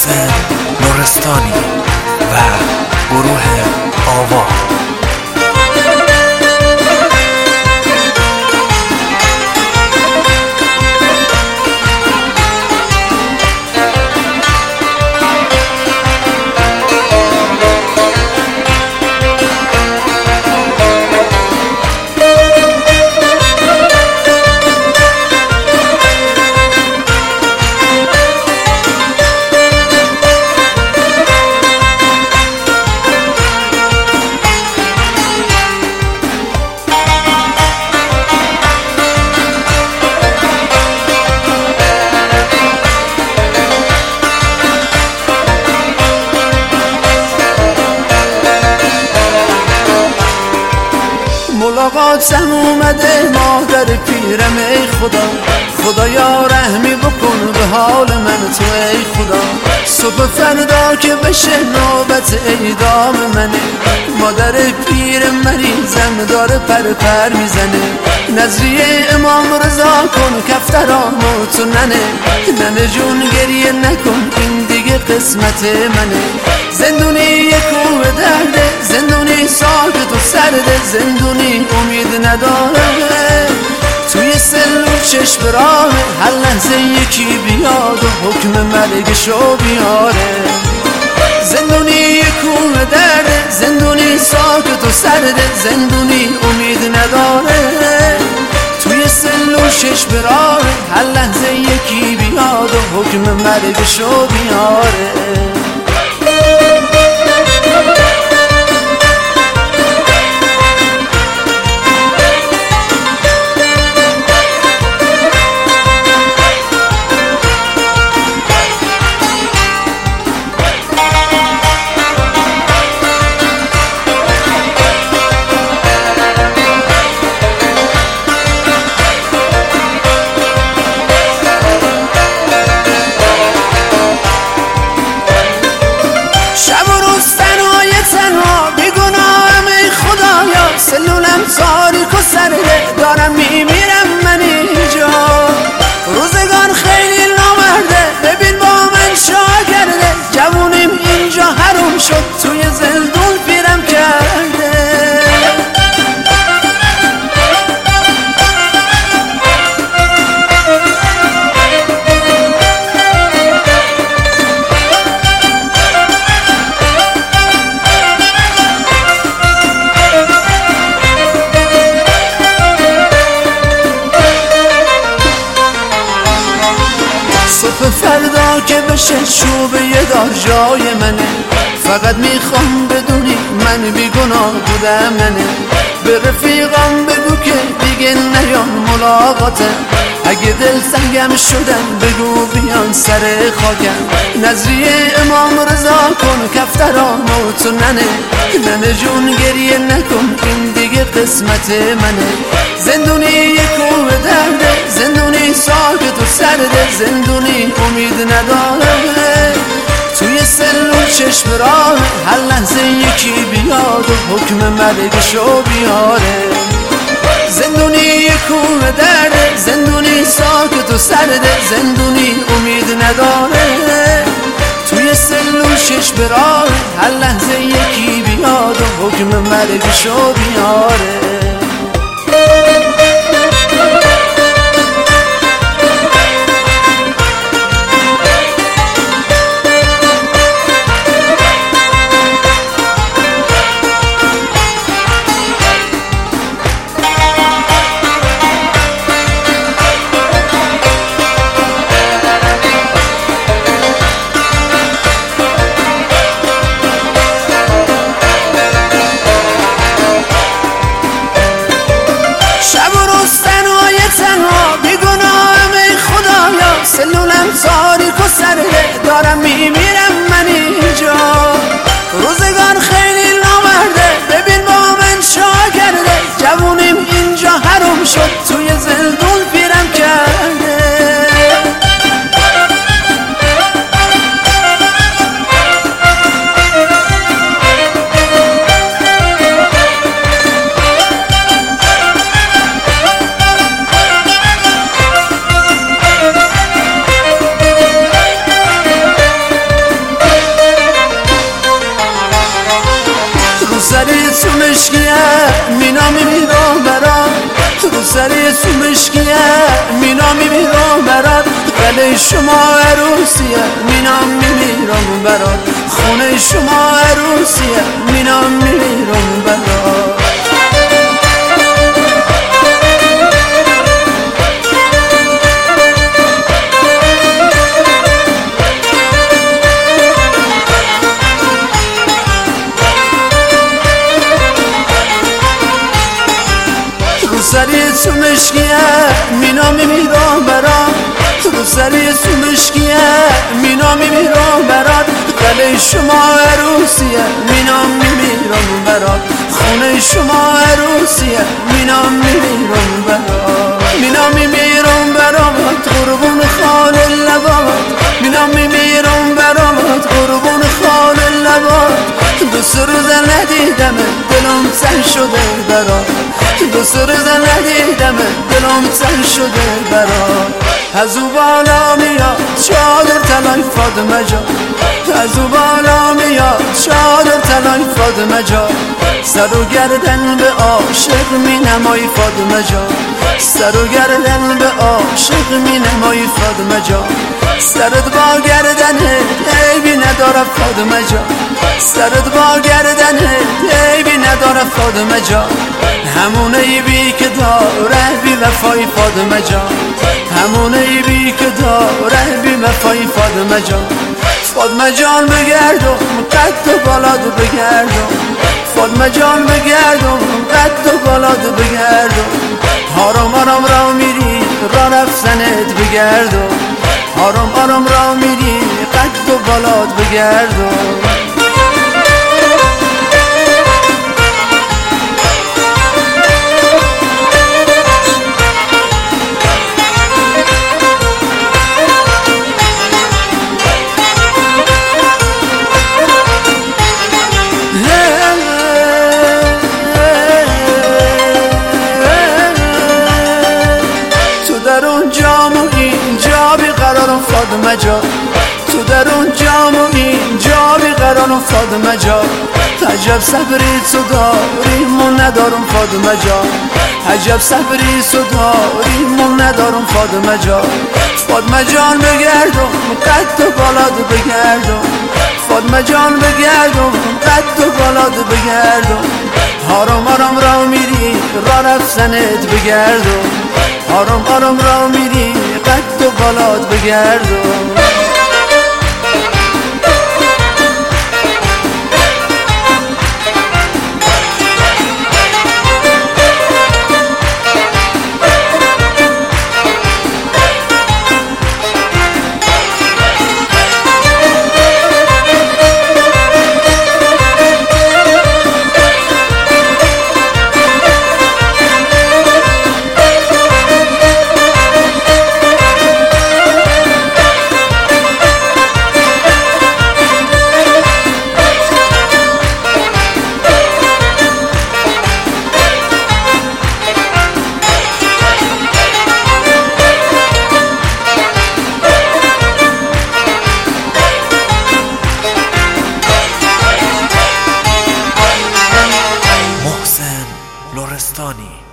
محسن نورستانی و گروه آوا. ملاقاتم اومده مادر پیرم، ای خدا خدایا رحمی بکن به حال من تو، ای خدا صبح فردا که بشه نوبت اعدام منه، مادر پیر مریضم داره پر میزنه، نظریه امام رضا کن کفترامو تو ننه جون گریه نکن این دیگه قسمت منه، زندونی یه کوه درده، زندونی ساکت و سرده، زندونی امید نداره توی سلول چشم راه، هر لحظه یکی بیاد و حکم مرگشو بیاره، زندونی یه کوه درده، زندونی ساکت و سرده، زندونی امید نداره توی سلول چشم راه، هر لحظه یکی بیاد و حکم مرگشو بیاره. سلولم تاریک و سرده، دارم میمیرم من اینجا، روزگان خیلی نامرده، ببین با من چا کرده، جوونیم اینجا حروم شد توی زندون پیرم کرده. صبح فردا که بشه چوب یه دار جای منه، فقط میخوام بدونی من بیگناه بودم ننه، به رفیقام بگو که دیگه نیان ملاقاته، اگه دل سنگم شدن بگو بیان سر خاکم، نظریه امام رضا کن کفترامو تو ننه جون گریه نکن این دیگه قسمت منه، زندونی یه کوه درده، زندونی ساکت و سرده، زندونی امید نداره توی سلول چشم راه، هر لحظه یکی بیاد و حکم مرگشو بیاره، زندونی یه کوه درده، زندونی ساکت و سرده، زندونی امید نداره توی سلول چشم راه، هر لحظه یکی بیاد و حکم مرگشو بیاره. سومشکیه مینا میمیرم برات رو سری سومشکیه مینا میمیرم برات قلعه شما عروسیه مینا میمیرم برات خونه شما عروسیه مینا میمیرم برات سری سومشکیه مینا میمیرم برات رو سری سومشکیه مینا میمیرم برات قلعه شما عروسیه مینا میمیرم برات خونه شما عروسیه مینا میمیرم برات مینا میمیرم برات قربون خال لبات مینا میمیرم برات قربون خال لبات دو روز ندیدم دلم سن شده برات دو روز ندیدم دلم سن شده برات از او بالا میاد چادر طلای فاطمه جان از او بالا میاد چادر طلای فاطمه جان سر و گردن به عاشق می نمایی فاطمه جان سر و گردن به عاشق می نمایی فاطمه جان سرت با گردنه عیبی نداره فاطمه جان سرت با گردنه عیبی نداره فاطمه جان همون عیبی که داره بی وفای فاطمه جان همون عیبی که داره بی وفای فاطمه جان فاطمه جان بگردم قد و بالاد بگردم فاطمه جان بگردم قد و بالاد بگردم آرام آرام را میری را رفتنت بگردم آرام آرام را میری قد و بالاد بگردم فاطمه جان تو در اون جام و اینجا بیقرارم فاطمه جان عجب صبری تو داری من ندارم فاطمه جان عجب صبری تو داری من ندارم فاطمه جان فاطمه جان بگردم قد و بالاد بگردم فاطمه جان بگردم قد و بالاد بگردم آرام آرام را میری را رفتنت بگردم آرام آرام را میری قد و بالاد بگردم لرستانی